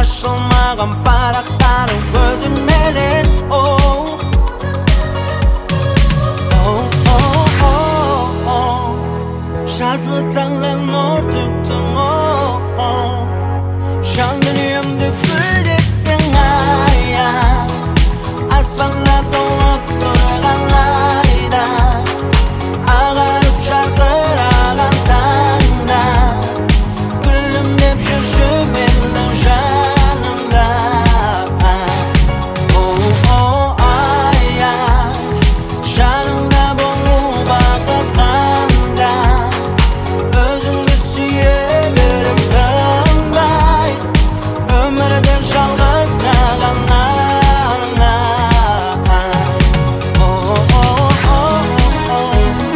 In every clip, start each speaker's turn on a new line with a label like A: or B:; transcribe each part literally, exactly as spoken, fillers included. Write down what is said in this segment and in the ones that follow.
A: ашылмаған парақтарың көзің менен. Oh, oh, oh, oh, oh. Жазғы таңнан нұр төктің. Oh, oh. Жан дүниемді гүлдеттің ая, аспанда толып тұрған айда, ағарып жарқыраған таңда, күлімдеп жүрші менің жанымда. Oh, oh, ая, жаныңда болу бақыт қандай, өзіңді сүйе беріп тыңдай, өмірді жалғыз саған арнай. Oh, oh, oh, oh.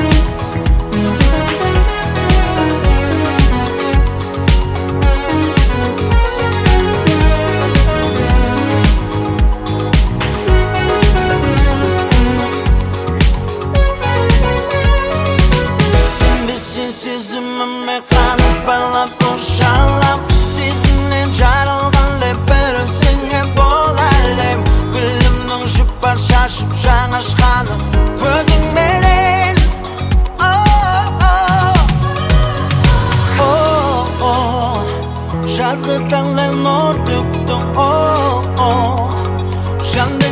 A: Сенбесең сезіміме қанып байлап ошалап, сезімнен жаралған лепір өзіңе бол әлем. Гүлімнің жұпар шашып жаңа ашқаны көзіңменен. Oh, oh, oh, oh. Жазғы таңдай нұр төктің. Oh, oh. Жанды